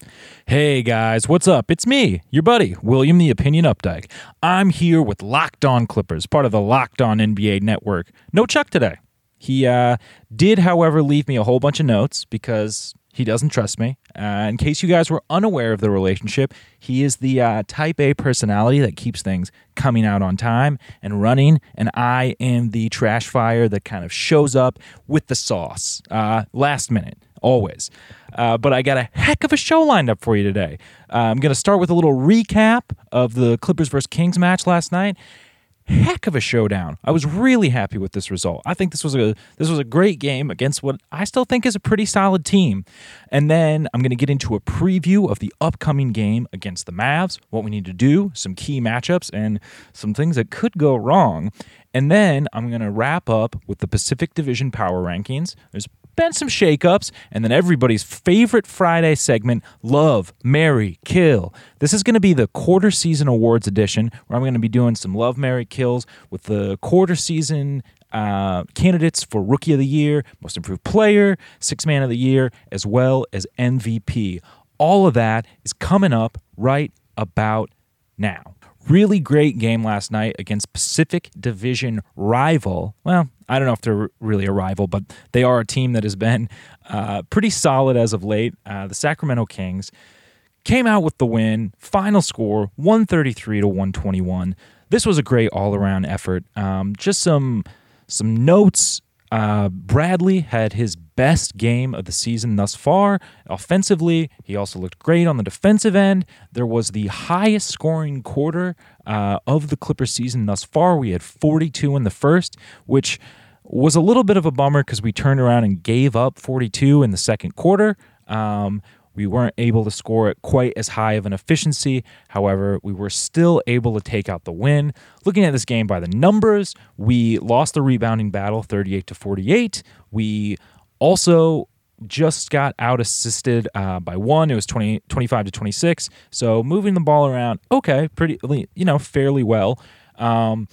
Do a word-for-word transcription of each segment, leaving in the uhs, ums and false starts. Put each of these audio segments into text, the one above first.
Hey guys, what's up? It's me, your buddy, William the Opinion Updike. I'm here with Locked On Clippers, part of the Locked On N B A network. No Chuck today. He uh, did, however, leave me a whole bunch of notes because he doesn't trust me. Uh, in case you guys were unaware of the relationship, he is the uh, type A personality that keeps things coming out on time and running, and I am the trash fire that kind of shows up with the sauce, uh, last minute. Always. Uh, but I got a heck of a show lined up for you today. Uh, I'm going to start with a little recap of the Clippers versus Kings match last night. Heck of a showdown. I was really happy with this result. I think this was a this was a great game against what I still think is a pretty solid team. And then I'm going to get into a preview of the upcoming game against the Mavs, what we need to do, some key matchups, and some things that could go wrong. And then I'm going to wrap up with the Pacific Division Power Rankings. There's been some shakeups, and then everybody's favorite Friday segment, Love, Marry, Kill. This is going to be the quarter season awards edition, where I'm going to be doing some Love, Marry, Kills with the quarter season uh, candidates for Rookie of the Year, Most Improved Player, Sixth Man of the Year, as well as M V P. All of that is coming up right about now. Really great game last night against Pacific Division rival. Well, I don't know if they're really a rival, but they are a team that has been uh, pretty solid as of late. Uh, the Sacramento Kings came out with the win. Final score, one thirty-three to one twenty-one. This was a great all-around effort. Um, just some some notes. Uh, Bradley had his best game of the season thus far. Offensively, he also looked great on the defensive end. There was the highest scoring quarter uh, of the Clippers season thus far. We had forty-two in the first, which was a little bit of a bummer because we turned around and gave up forty-two in the second quarter. Um, We weren't able to score at quite as high of an efficiency. However, we were still able to take out the win. Looking at this game by the numbers, we lost the rebounding battle thirty-eight to forty-eight. We also just got out assisted uh, by one. It was twenty, twenty-five to twenty-six. So moving the ball around, okay, pretty, you know, fairly well. Um,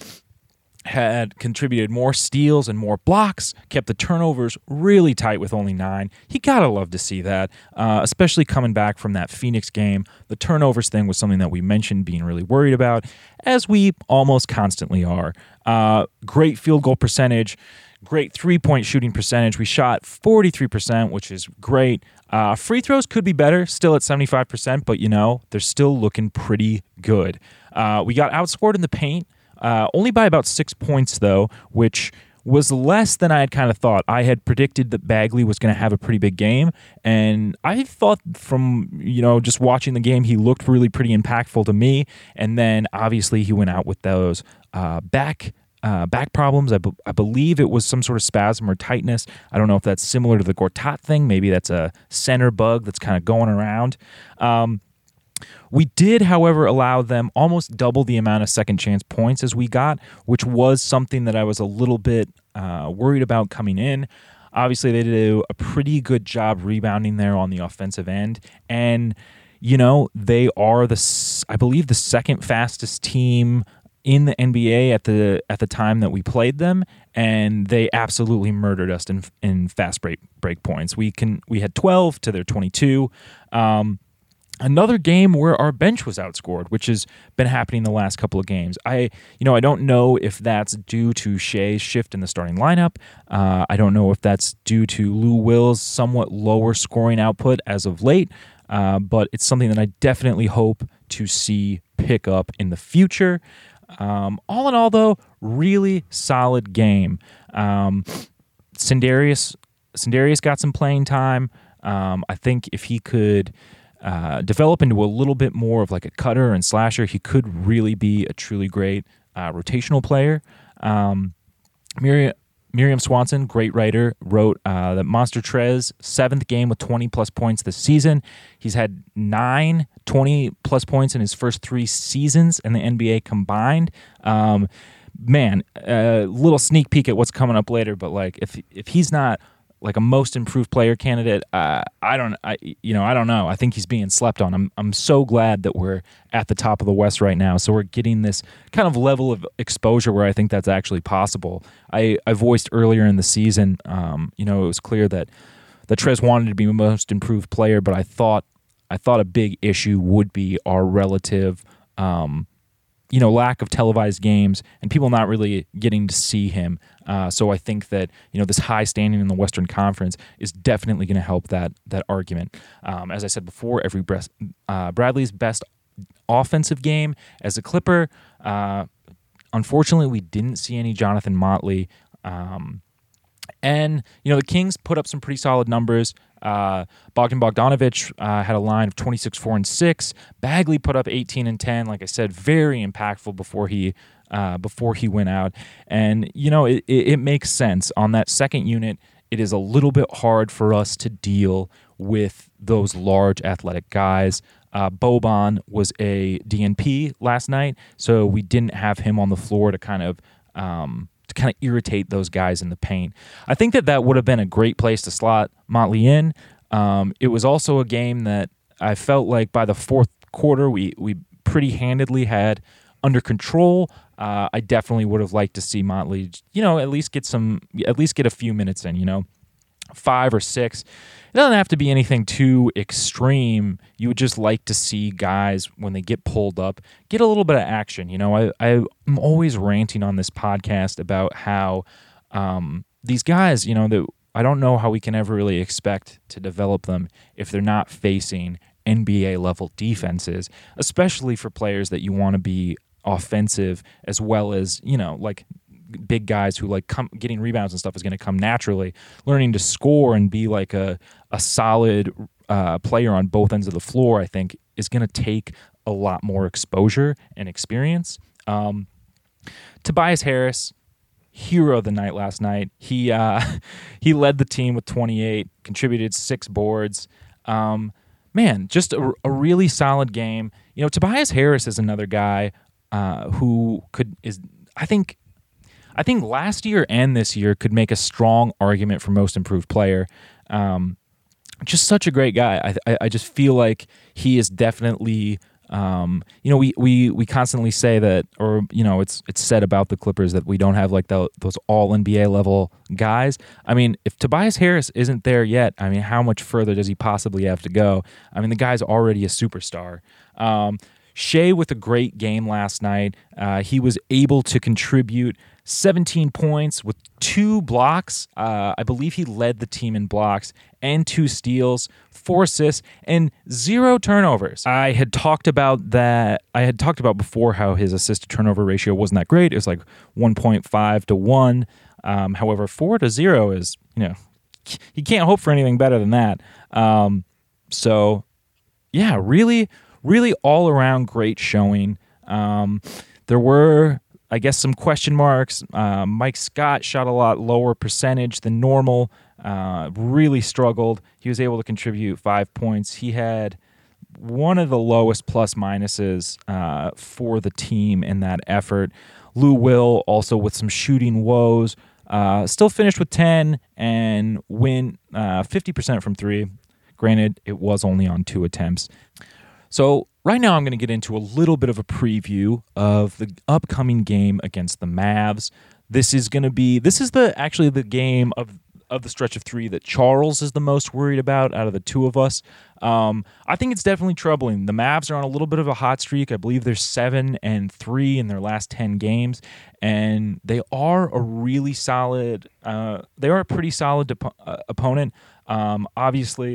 had contributed more steals and more blocks, kept the turnovers really tight with only nine. You gotta love to see that, uh, especially coming back from that Phoenix game. The turnovers thing was something that we mentioned being really worried about, as we almost constantly are. Uh, great field goal percentage, great three-point shooting percentage. We shot forty-three percent, which is great. Uh, free throws could be better, still at seventy-five percent, but, you know, they're still looking pretty good. Uh, we got outscored in the paint, Uh, only by about six points, though, which was less than I had kind of thought. I had predicted that Bagley was going to have a pretty big game, and I thought from, you know, just watching the game, he looked really pretty impactful to me, and then obviously he went out with those uh, back uh, back problems. I, be- I believe it was some sort of spasm or tightness. I don't know if that's similar to the Gortat thing. Maybe that's a center bug that's kind of going around. Um We did, however, allow them almost double the amount of second chance points as we got, which was something that I was a little bit uh, worried about coming in. Obviously, they did a pretty good job rebounding there on the offensive end. And, you know, they are, the I believe, the second fastest team in the N B A at the at the time that we played them, and they absolutely murdered us in in fast break break points. We can we had twelve to their twenty-two. Um Another game where our bench was outscored, which has been happening the last couple of games. I, you know, I don't know if that's due to Shea's shift in the starting lineup. Uh, I don't know if that's due to Lou Will's somewhat lower scoring output as of late, uh, but it's something that I definitely hope to see pick up in the future. Um, all in all, though, really solid game. Um, Sindarius, Sindarius got some playing time. Um, I think if he could Uh, develop into a little bit more of like a cutter and slasher, he could really be a truly great uh, rotational player. Um, Miriam, Miriam Swanson, great writer, wrote uh, that Monster Trez, seventh game with twenty plus points this season. He's had nine twenty plus points in his first three seasons in the N B A combined. Um, man, a uh, little sneak peek at what's coming up later, but like if if he's not like a most improved player candidate, uh, I don't, I you know, I don't know. I think he's being slept on. I'm I'm so glad that we're at the top of the West right now. So we're getting this kind of level of exposure where I think that's actually possible. I, I voiced earlier in the season, um, you know, it was clear that that Trez wanted to be the most improved player, but I thought I thought a big issue would be our relative, um, you know, lack of televised games and people not really getting to see him. Uh, so I think that, you know, this high standing in the Western Conference is definitely going to help that that argument. Um, as I said before, every breast, uh, Bradley's best offensive game as a Clipper. Uh, unfortunately, we didn't see any Jonathan Motley. Um, and, you know, the Kings put up some pretty solid numbers. Uh, Bogdan Bogdanovic uh, had a line of twenty-six, four, and six. Bagley put up eighteen and ten. Like I said, very impactful before he uh, before he went out. And, you know, it, it, it makes sense. On that second unit, it is a little bit hard for us to deal with those large athletic guys. Uh, Boban was a D N P last night, so we didn't have him on the floor to kind of um, to kind of irritate those guys in the paint. I think that that would have been a great place to slot Motley in. Um, it was also a game that I felt like by the fourth quarter we we pretty handedly had under control. Uh, I definitely would have liked to see Motley, you know, at least get some, at least get a few minutes in, you know, five or six. It doesn't have to be anything too extreme. You would just like to see guys, when they get pulled up, get a little bit of action. You know, I, I'm always ranting on this podcast about how um, these guys, you know, that I don't know how we can ever really expect to develop them if they're not facing N B A-level defenses, especially for players that you want to be offensive as well as, you know, like big guys who like come getting rebounds and stuff is going to come naturally. Learning to score and be like a a solid uh, player on both ends of the floor, I think, is going to take a lot more exposure and experience. Um, Tobias Harris, hero of the night last night. He uh, he led the team with twenty-eight, contributed six boards. Um, man, just a, a really solid game. You know, Tobias Harris is another guy uh, who could is I think. I think last year and this year could make a strong argument for most improved player. Um, just such a great guy. I, I I just feel like he is definitely, um, you know, we, we we constantly say that, or you know, it's it's said about the Clippers that we don't have like the, those all N B A level guys. I mean, if Tobias Harris isn't there yet, I mean, how much further does he possibly have to go? I mean, the guy's already a superstar. Um, Shea with a great game last night. Uh, he was able to contribute seventeen points with two blocks. Uh, I believe he led the team in blocks and two steals, four assists, and zero turnovers. I had talked about that. I had talked about before how his assist to turnover ratio wasn't that great. It was like one point five to one. Um, however, four to zero is, you know, you can't hope for anything better than that. Um, so, yeah, really, really all around great showing. Um, there were, I guess, some question marks. Uh, Mike Scott shot a lot lower percentage than normal. Uh, really struggled. He was able to contribute five points. He had one of the lowest plus minuses uh, for the team in that effort. Lou Will also with some shooting woes. Uh, still finished with ten and win uh, fifty percent from three. Granted, it was only on two attempts. So right now I'm going to get into a little bit of a preview of the upcoming game against the Mavs. This is going to be, this is the actually the game of, of the stretch of three that Charles is the most worried about out of the two of us. Um, I think it's definitely troubling. The Mavs are on a little bit of a hot streak. I believe they're seven and three in their last ten games, and they are a really solid, uh, they are a pretty solid op- uh, opponent. Um, obviously,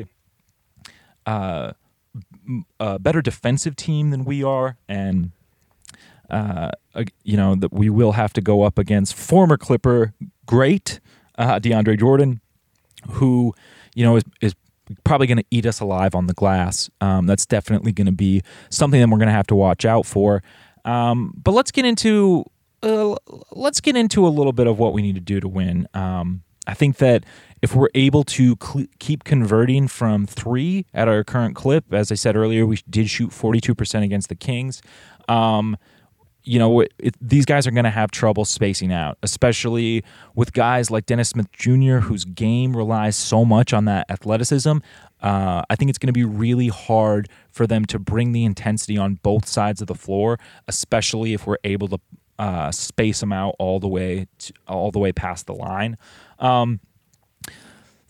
uh, a better defensive team than we are, and uh, you know that we will have to go up against former Clipper great uh, DeAndre Jordan, who you know is is probably going to eat us alive on the glass. Um, that's definitely going to be something that we're going to have to watch out for. Um, but let's get into uh, let's get into a little bit of what we need to do to win. Um, I think that if we're able to cl- keep converting from three at our current clip, as I said earlier, we did shoot forty-two percent against the Kings. Um, you know, it, it, these guys are going to have trouble spacing out, especially with guys like Dennis Smith Junior, whose game relies so much on that athleticism. Uh, I think it's going to be really hard for them to bring the intensity on both sides of the floor, especially if we're able to uh, space them out all the way to, all the way past the line. Um,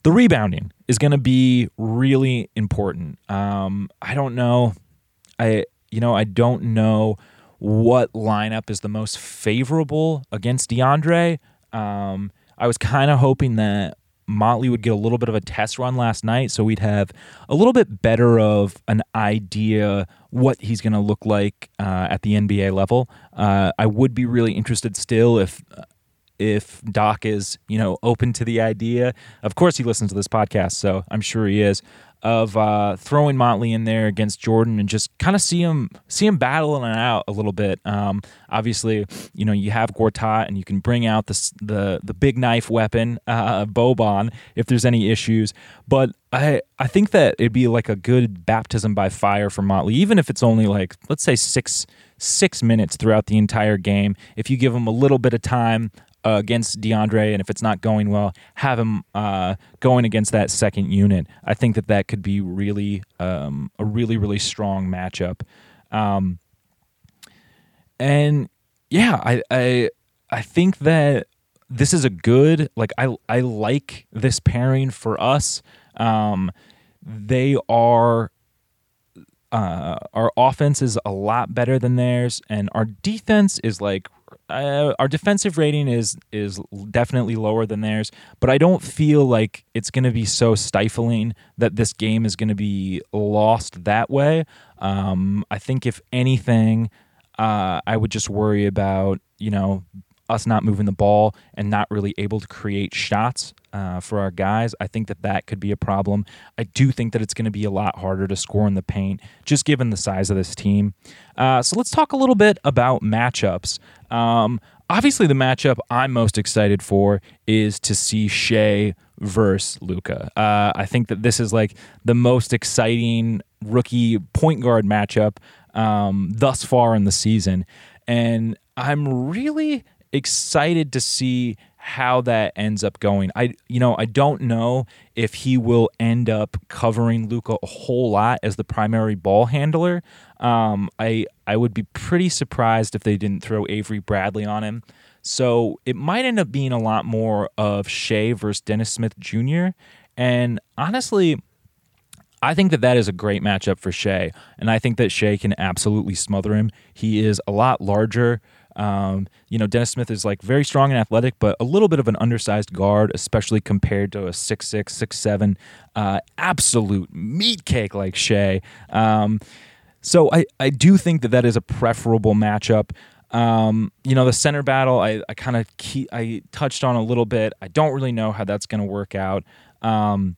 The rebounding is going to be really important. Um, I don't know. I you know I don't know what lineup is the most favorable against DeAndre. Um, I was kind of hoping that Motley would get a little bit of a test run last night, so we'd have a little bit better of an idea what he's going to look like uh, at the N B A level. Uh, I would be really interested still if if Doc is, you know, open to the idea. Of course, he listens to this podcast, so I'm sure he is. Of uh, throwing Motley in there against Jordan and just kind of see him see him battling it out a little bit. Um, obviously, you know, you have Gortat and you can bring out the the the big knife weapon, uh, Boban, if there's any issues. But I I think that it'd be like a good baptism by fire for Motley, even if it's only like, let's say six six minutes throughout the entire game. If you give him a little bit of time Uh, against DeAndre, and if it's not going well, have him uh, going against that second unit. I think that that could be really um, a really, really strong matchup. Um, and yeah, I, I I think that this is a good, like, I, I like this pairing for us. Um, they are, uh, our offense is a lot better than theirs, and our defense is like, Uh, our defensive rating is is definitely lower than theirs, but I don't feel like it's going to be so stifling that this game is going to be lost that way. Um, I think if anything, uh, I would just worry about, you know, us not moving the ball and not really able to create shots uh, for our guys. I think that that could be a problem. I do think that it's going to be a lot harder to score in the paint, just given the size of this team. Uh, so let's talk a little bit about matchups. Um, obviously, the matchup I'm most excited for is to see Shai versus Luka. Uh, I think that this is like the most exciting rookie point guard matchup um, thus far in the season. And I'm really excited to see how that ends up going. I, you know, I don't know if he will end up covering Luka a whole lot as the primary ball handler. Um, I, I would be pretty surprised if they didn't throw Avery Bradley on him. So it might end up being a lot more of Shai versus Dennis Smith Junior And honestly, I think that that is a great matchup for Shai, and I think that Shai can absolutely smother him. He is a lot larger. Um, you know, Dennis Smith is like very strong and athletic, but a little bit of an undersized guard, especially compared to a six six, six seven, uh, absolute meat cake like Shai. Um, so I, I do think that that is a preferable matchup. Um, you know, the center battle, I, I kind of I touched on a little bit. I don't really know how that's going to work out. Um,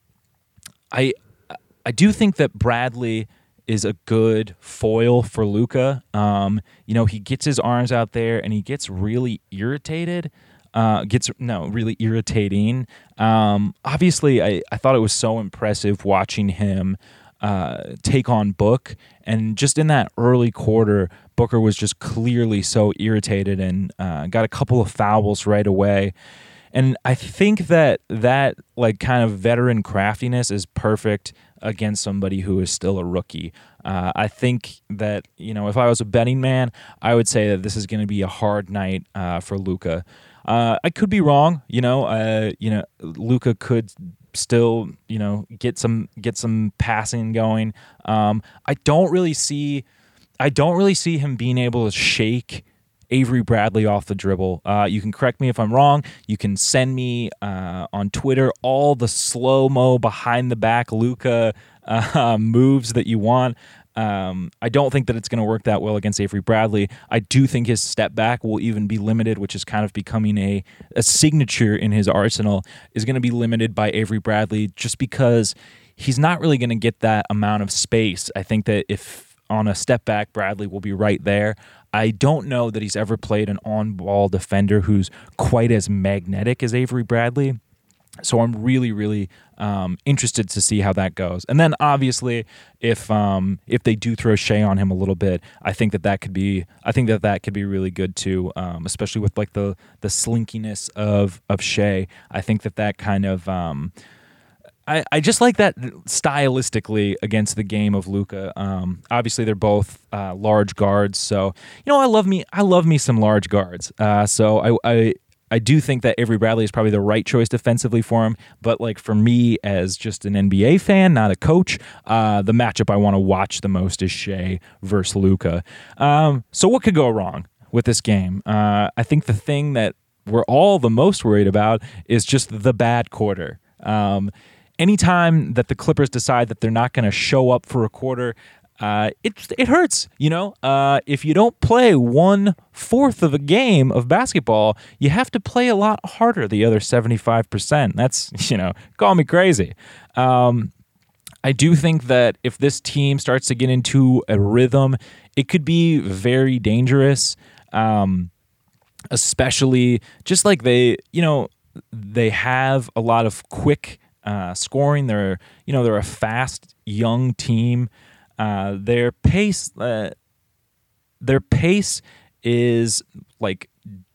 I I do think that Bradley is a good foil for Luka. Um, you know, he gets his arms out there and he gets really irritated. Uh, gets no, really irritating. Um, obviously, I, I thought it was so impressive watching him uh, take on Book. And just in that early quarter, Booker was just clearly so irritated and uh, got a couple of fouls right away. And I think that that like kind of veteran craftiness is perfect against somebody who is still a rookie. Uh, I think that, you know, if I was a betting man, I would say that this is going to be a hard night uh, for Luka. Uh, I could be wrong. You know, uh, you know, Luka could still, you know, get some get some passing going. Um, I don't really see, I don't really see him being able to shake Avery Bradley off the dribble. Uh, you can correct me if I'm wrong. You can send me uh, on Twitter all the slow-mo behind-the-back Luka uh, moves that you want. Um, I don't think that it's going to work that well against Avery Bradley. I do think his step back will even be limited, which is kind of becoming a, a signature in his arsenal, is going to be limited by Avery Bradley just because he's not really going to get that amount of space. I think that if on a step back, Bradley will be right there. I don't know that he's ever played an on-ball defender who's quite as magnetic as Avery Bradley. So I'm really, really um, interested to see how that goes. And then obviously, if um, if they do throw Shai on him a little bit, I think that that could be I think that that could be really good too. Um, especially with like the the slinkiness of of Shai. I think that that kind of um, I, I just like that stylistically against the game of Luka. Um, obviously, they're both uh, large guards, so you know I love me I love me some large guards. Uh, so I, I I do think that Avery Bradley is probably the right choice defensively for him. But like for me, as just an N B A fan, not a coach, uh, the matchup I want to watch the most is Shai versus Luka. Um, so what could go wrong with this game? Uh, I think the thing that we're all the most worried about is just the bad quarter. Um, anytime that the Clippers decide that they're not going to show up for a quarter, uh, it it hurts. You know, uh, if you don't play one fourth of a game of basketball, you have to play a lot harder the other seventy-five percent. That's, you know, call me crazy. Um, I do think that if this team starts to get into a rhythm, it could be very dangerous, um, especially just like they, you know, they have a lot of quick uh, scoring. They're, you know, they're a fast, young team. Uh, their pace, uh, their pace is like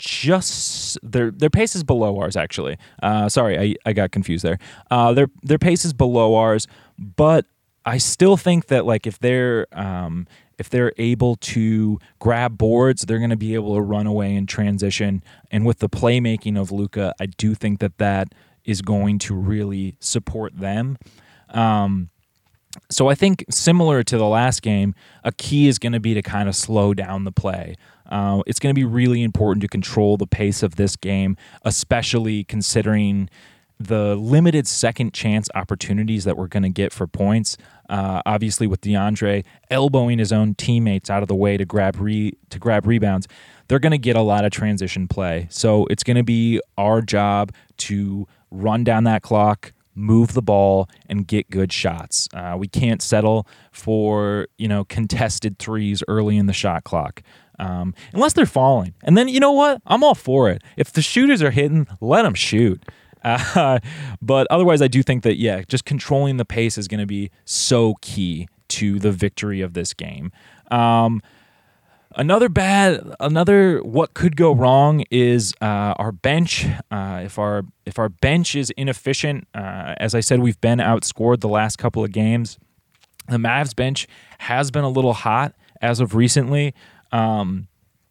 just their their pace is below ours. Actually, uh, sorry, I, I got confused there. Uh, their their pace is below ours, but I still think that like if they're um, if they're able to grab boards, they're going to be able to run away in transition. And with the playmaking of Luka, I do think that that is going to really support them. Um, So I think similar to the last game, a key is going to be to kind of slow down the play. Uh, it's going to be really important to control the pace of this game, especially considering the limited second chance opportunities that we're going to get for points. Uh, obviously, with DeAndre elbowing his own teammates out of the way to grab re- to grab rebounds, they're going to get a lot of transition play. So it's going to be our job to run down that clock, move the ball, and get good shots. Uh, we can't settle for, you know, contested threes early in the shot clock, um, unless they're falling. And then, you know what? I'm all for it. If the shooters are hitting, let them shoot. Uh, but otherwise, I do think that, yeah, just controlling the pace is going to be so key to the victory of this game. Um, Another bad, another what could go wrong is uh, our bench. Uh, if our if our bench is inefficient, uh, as I said, we've been outscored the last couple of games. The Mavs bench has been a little hot as of recently, um,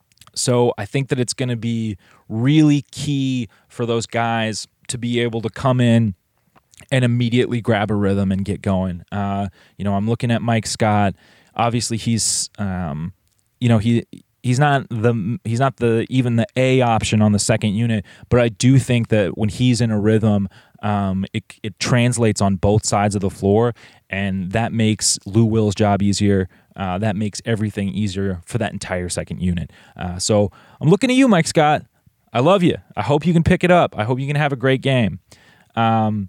so I think that it's going to be really key for those guys to be able to come in and immediately grab a rhythm and get going. Uh, you know, I'm looking at Mike Scott. Obviously, he's um, You know, he he's not the he's not the even the A option on the second unit, but I do think that when he's in a rhythm, um, it it translates on both sides of the floor, and that makes Lou Will's job easier. Uh, that makes everything easier for that entire second unit. Uh, so I'm looking at you, Mike Scott. I love you. I hope you can pick it up. I hope you can have a great game. Um,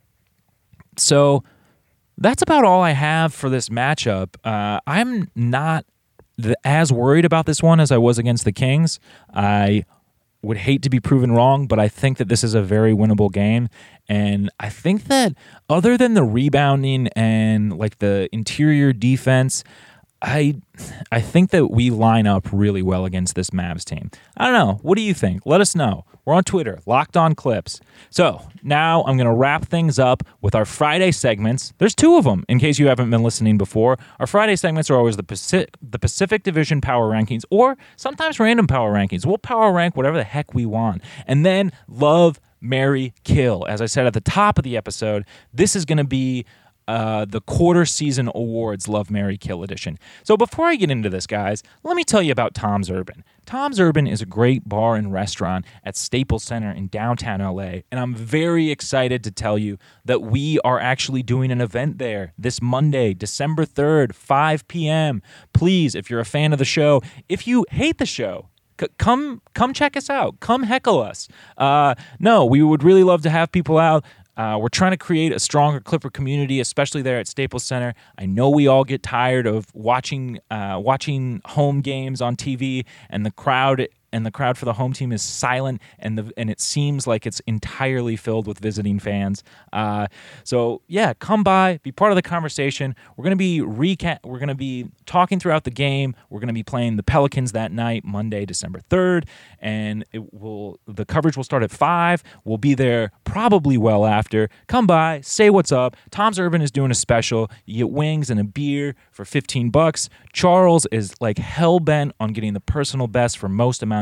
so that's about all I have for this matchup. Uh, I'm not The, as worried about this one as I was against the Kings. I would hate to be proven wrong, but I think that this is a very winnable game. And I think that other than the rebounding and like the interior defense, I I think that we line up really well against this Mavs team. I don't know. What do you think? Let us know. We're on Twitter, Locked On Clips. So now I'm going to wrap things up with our Friday segments. There's two of them, in case you haven't been listening before. Our Friday segments are always the Pacific, the Pacific Division Power Rankings, or sometimes random Power Rankings. We'll power rank whatever the heck we want. And then Love, Marry, Kill. As I said at the top of the episode, this is going to be Uh, the quarter season awards Love, Marry, Kill edition. So before I get into this, guys, let me tell you about Tom's Urban. Tom's Urban is a great bar and restaurant at Staples Center in downtown L A, and I'm very excited to tell you that we are actually doing an event there this Monday, December third, five p.m. Please, if you're a fan of the show, if you hate the show, c- come come check us out. Come heckle us. Uh, no, we would really love to have people out. Uh, we're trying to create a stronger Clipper community, especially there at Staples Center. I know we all get tired of watching uh, watching home games on T V, and the crowd and the crowd for the home team is silent, and the and it seems like it's entirely filled with visiting fans. Uh, so yeah, come by, be part of the conversation. We're gonna be recap. We're gonna be talking throughout the game. We're gonna be playing the Pelicans that night, Monday, December third, and it will. The coverage will start at five. We'll be there probably well after. Come by, say what's up. Tom's Urban is doing a special. You get wings and a beer for fifteen bucks. Charles is like hell bent on getting the personal best for most amount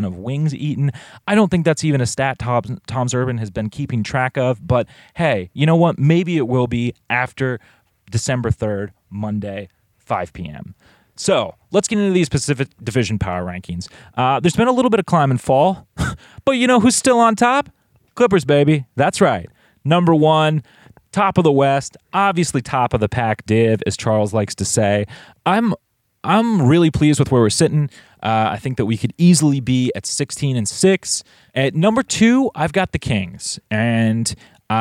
amount of wings eaten. I don't think that's even a stat Tom, Tom Zurban has been keeping track of, but hey, you know what? Maybe it will be after December third, Monday, five p.m. So let's get into these Pacific Division power rankings. Uh, there's been a little bit of climb and fall, but you know who's still on top? Clippers, baby. That's right. Number one, top of the West, obviously top of the pack div, as Charles likes to say. I'm I'm really pleased with where we're sitting. Uh, I think that we could easily be at sixteen and six. At number two, I've got the Kings, and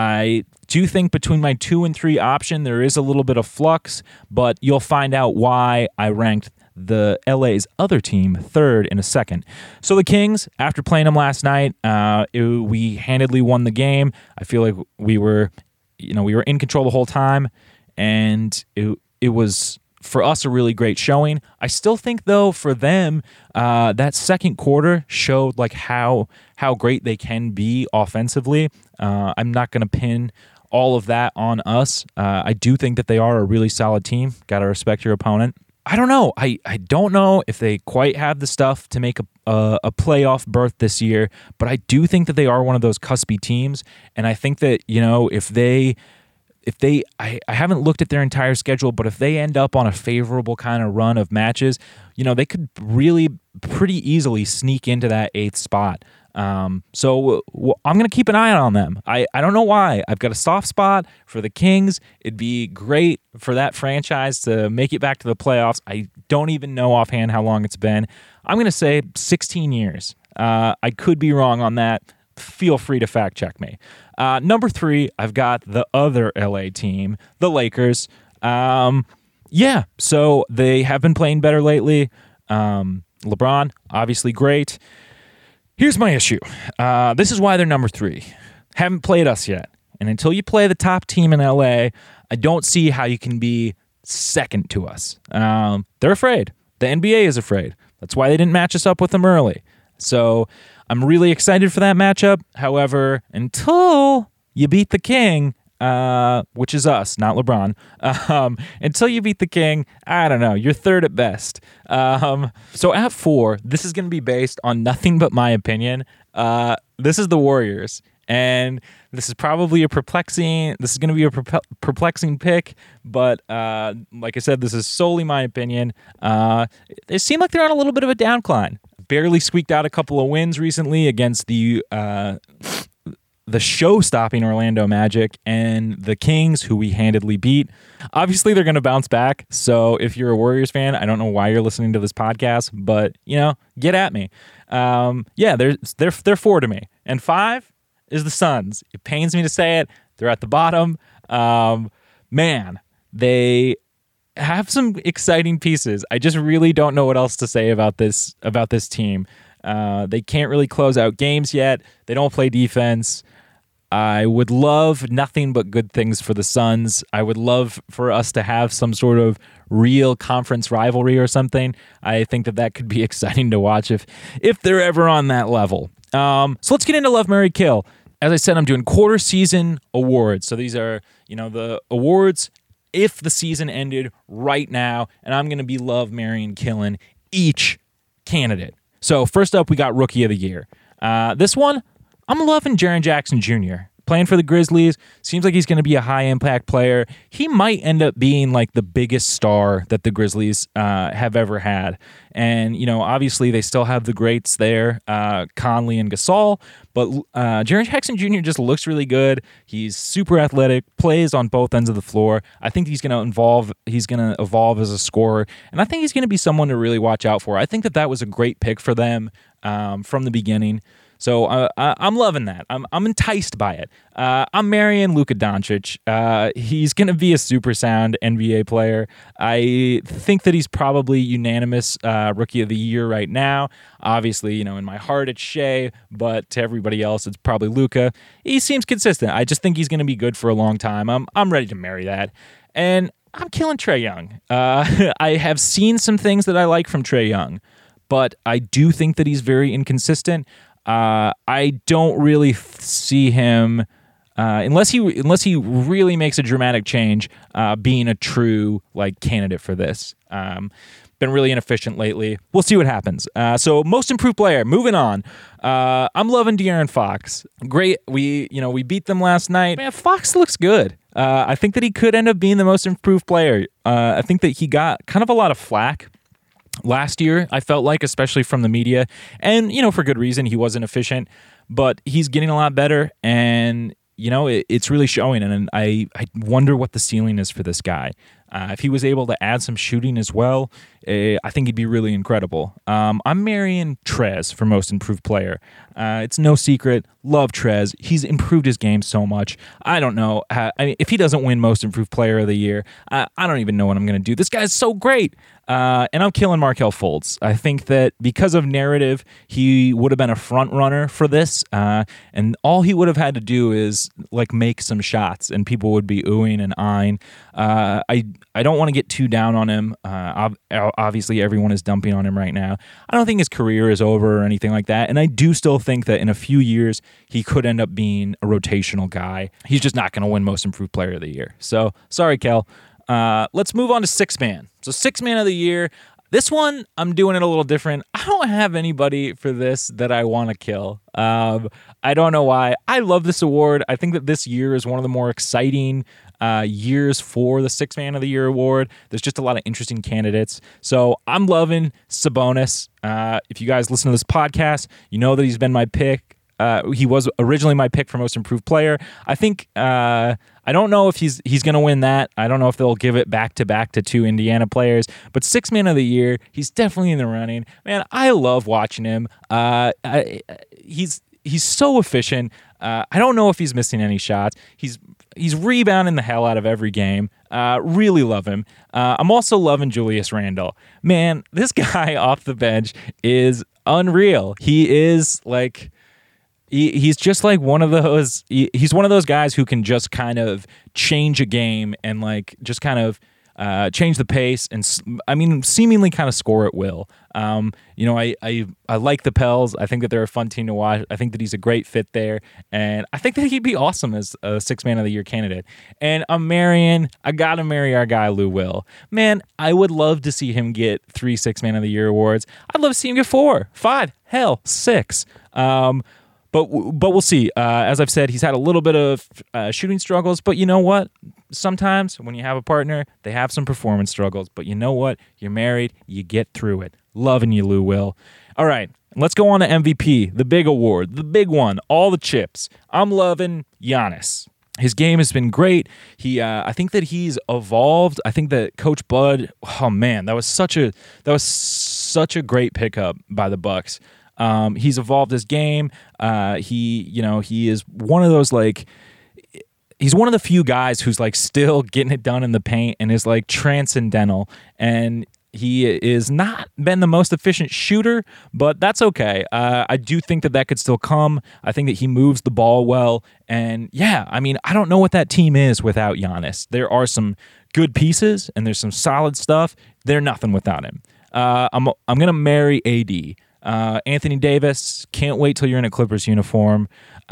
I do think between my two and three option, there is a little bit of flux, but you'll find out why I ranked the L A's other team third in a second. So the Kings, after playing them last night, uh, it, we handedly won the game. I feel like we were, you know, we were in control the whole time, and it it was, for us, a really great showing. I still think, though, for them, uh, that second quarter showed like how how great they can be offensively. Uh, I'm not going to pin all of that on us. Uh, I do think that they are a really solid team. Got to respect your opponent. I don't know. I, I don't know if they quite have the stuff to make a, a a playoff berth this year, but I do think that they are one of those cuspy teams, and I think that, you know, if they if they I, I haven't looked at their entire schedule, but if they end up on a favorable kind of run of matches, you know, they could really pretty easily sneak into that eighth spot. Um, so w- I'm going to keep an eye on them. I, I don't know why. I've got a soft spot for the Kings. It'd be great for that franchise to make it back to the playoffs. I don't even know offhand how long it's been. I'm going to say sixteen years. Uh, I could be wrong on that. Feel free to fact check me. Uh, number three, I've got the other L A team, the Lakers. Um, yeah, so they have been playing better lately. Um, LeBron, obviously great. Here's my issue. Uh, this is why they're number three. Haven't played us yet. And until you play the top team in L A, I don't see how you can be second to us. Um, they're afraid. The N B A is afraid. That's why they didn't match us up with them early. So I'm really excited for that matchup. However, until you beat the King, uh, which is us, not LeBron, um, until you beat the King, I don't know. You're third at best. Um, so at four, this is going to be based on nothing but my opinion. Uh, this is the Warriors. And this is probably a perplexing, this is going to be a perplexing pick, but uh, like I said, this is solely my opinion. Uh, they seem like they're on a little bit of a downcline. Barely squeaked out a couple of wins recently against the uh, the show-stopping Orlando Magic and the Kings, who we handedly beat. Obviously, they're going to bounce back. So if you're a Warriors fan, I don't know why you're listening to this podcast, but, you know, get at me. Um, yeah, they're, they're, they're four to me. And five is the Suns. It pains me to say it. They're at the bottom. Um, man, they have some exciting pieces. I just really don't know what else to say about this about this team. Uh, they can't really close out games yet. They don't play defense. I would love nothing but good things for the Suns. I would love for us to have some sort of real conference rivalry or something. I think that that could be exciting to watch if if they're ever on that level. Um, so let's get into Love, Marry, Kill. As I said, I'm doing quarter season awards. So these are, you know, the awards if the season ended right now, and I'm going to be love, marrying, killing each candidate. So first up, we got Rookie of the Year. Uh, this one, I'm loving Jaren Jackson Junior Playing for the Grizzlies, seems like he's going to be a high-impact player. He might end up being like the biggest star that the Grizzlies uh, have ever had. And, you know, obviously they still have the greats there, uh, Conley and Gasol, but uh, Jaren Jackson Junior just looks really good. He's super athletic, plays on both ends of the floor. I think he's going to evolve. He's going to evolve as a scorer, and I think he's going to be someone to really watch out for. I think that that was a great pick for them um, from the beginning. So uh, I'm loving that. I'm I'm enticed by it. Uh, I'm marrying Luka Doncic. Uh, he's going to be a super sound N B A player. I think that he's probably unanimous uh, Rookie of the Year right now. Obviously, you know, in my heart it's Shea, but to everybody else it's probably Luka. He seems consistent. I just think he's going to be good for a long time. I'm I'm ready to marry that. And I'm killing Trae Young. Uh, I have seen some things that I like from Trae Young, but I do think that he's very inconsistent. Uh, I don't really f- see him. Uh, unless he unless he really makes a dramatic change, uh, being a true like candidate for this. Um, been really inefficient lately. We'll see what happens. Uh, so most improved player. Moving on. Uh, I'm loving De'Aaron Fox. Great. We you know we beat them last night. Man, Fox looks good. Uh, I think that he could end up being the most improved player. Uh, I think that he got kind of a lot of flack last year, I felt like, especially from the media, and you know for good reason. He wasn't efficient, but he's getting a lot better, and you know, it, it's really showing, and I, I wonder what the ceiling is for this guy. Uh, if he was able to add some shooting as well, uh, I think he'd be really incredible. Um, I'm marrying Trez for most improved player. Uh, it's no secret. Love Trez. He's improved his game so much. I don't know. How, I mean, if he doesn't win most improved player of the year, I, I don't even know what I'm going to do. This guy's so great. Uh, and I'm killing Markelle Fultz. I think that because of narrative, he would have been a front runner for this. Uh, and all he would have had to do is like make some shots, and people would be oohing and eyeing. Uh, I I don't want to get too down on him. Uh, ob- obviously, everyone is dumping on him right now. I don't think his career is over or anything like that. And I do still think that in a few years, he could end up being a rotational guy. He's just not going to win Most Improved Player of the Year. So, sorry, Kel. Uh, let's move on to Sixth Man. So, Sixth Man of the Year. This one, I'm doing it a little different. I don't have anybody for this that I want to kill. Um, I don't know why. I love this award. I think that this year is one of the more exciting uh, years for the Sixth Man of the Year award. There's just a lot of interesting candidates. So I'm loving Sabonis. Uh, if you guys listen to this podcast, you know that he's been my pick. Uh, he was originally my pick for Most Improved Player. I think uh, I don't know if he's he's going to win that. I don't know if they'll give it back to back to two Indiana players. But Sixth Man of the Year, he's definitely in the running. Man, I love watching him. Uh, I, he's he's so efficient. Uh, I don't know if he's missing any shots. He's he's rebounding the hell out of every game. Uh, really love him. Uh, I'm also loving Julius Randle. Man, this guy off the bench is unreal. He is like. He's just like one of those, he's one of those guys who can just kind of change a game and like just kind of uh, change the pace and, I mean, seemingly kind of score at will. Um, you know, I, I I like the Pels. I think that they're a fun team to watch. I think that he's a great fit there. And I think that he'd be awesome as a Sixth Man of the Year candidate. And I'm marrying, I got to marry our guy, Lou Will. Man, I would love to see him get three Sixth Man of the Year awards. I'd love to see him get four, five, hell, six. Um, But but we'll see. Uh, as I've said, he's had a little bit of uh, shooting struggles. But you know what? Sometimes when you have a partner, they have some performance struggles. But you know what? You're married. You get through it. Loving you, Lou Will. All right. Let's go on to M V P, the big award, the big one, all the chips. I'm loving Giannis. His game has been great. He, uh, I think that he's evolved. I think that Coach Bud. Oh man, that was such a that was such a great pickup by the Bucks. Um, he's evolved his game. Uh, he, you know, he is one of those like, he's one of the few guys who's like still getting it done in the paint and is like transcendental. And he is not been the most efficient shooter, but that's okay. Uh, I do think that that could still come. I think that he moves the ball well. And yeah, I mean, I don't know what that team is without Giannis. There are some good pieces and there's some solid stuff. They're nothing without him. Uh, I'm I'm gonna marry A D. Uh, Anthony Davis, can't wait till you're in a Clippers uniform.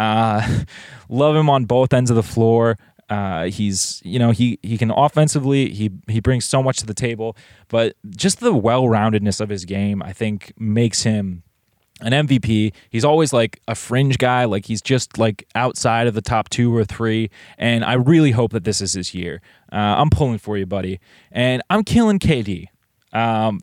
Uh, love him on both ends of the floor. Uh, he's, you know, he he can offensively, he he brings so much to the table, but just the well-roundedness of his game, I think, makes him an M V P. He's always like a fringe guy, like he's just like outside of the top two or three, and I really hope that this is his year. Uh, I'm pulling for you, buddy, and I'm killing K D. Um,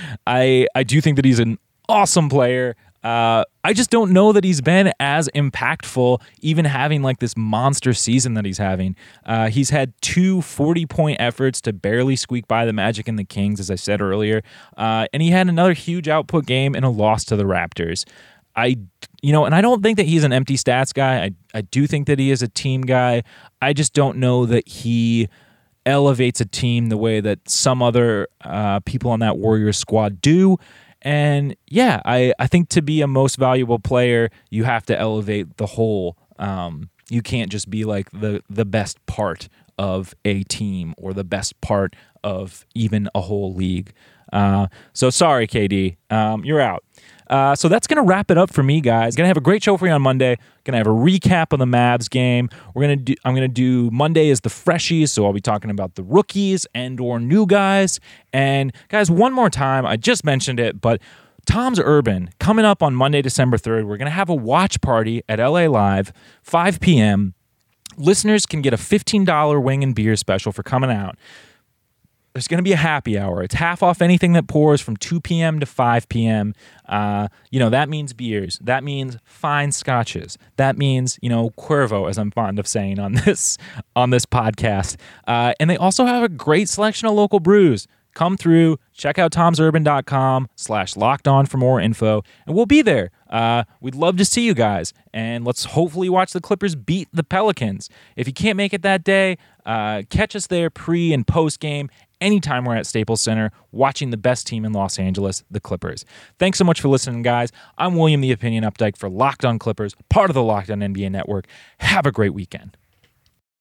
I I do think that he's an awesome player. Uh, I just don't know that he's been as impactful, even having like this monster season that he's having. Uh, he's had two forty-point efforts to barely squeak by the Magic and the Kings, as I said earlier, uh, and he had another huge output game and a loss to the Raptors. I, you know, and I don't think that he's an empty stats guy. I, I do think that he is a team guy. I just don't know that he elevates a team the way that some other uh, people on that Warriors squad do. And yeah, I, I think to be a most valuable player, you have to elevate the whole. Um, you can't just be like the, the best part of a team or the best part of even a whole league. Uh, so sorry, K D, um, you're out. Uh, so that's going to wrap it up for me, guys. Going to have a great show for you on Monday. Going to have a recap of the Mavs game. We're going to do. I'm going to do Monday is the freshies, so I'll be talking about the rookies and or new guys. And guys, one more time, I just mentioned it, but Tom's Urban coming up on Monday, December third. We're going to have a watch party at L A Live, five p.m. Listeners can get a fifteen dollars wing and beer special for coming out. There's going to be a happy hour. It's half off anything that pours from two p.m. to five p.m. Uh, you know, that means beers. That means fine scotches. That means, you know, Cuervo, as I'm fond of saying on this on this podcast. Uh, and they also have a great selection of local brews. Come through, check out tomsurban.com slash locked on for more info, and we'll be there. Uh, we'd love to see you guys, and let's hopefully watch the Clippers beat the Pelicans. If you can't make it that day, uh, catch us there pre and post game anytime we're at Staples Center watching the best team in Los Angeles, the Clippers. Thanks so much for listening, guys. I'm William the Opinion Updike for Locked On Clippers, part of the Locked On N B A Network. Have a great weekend.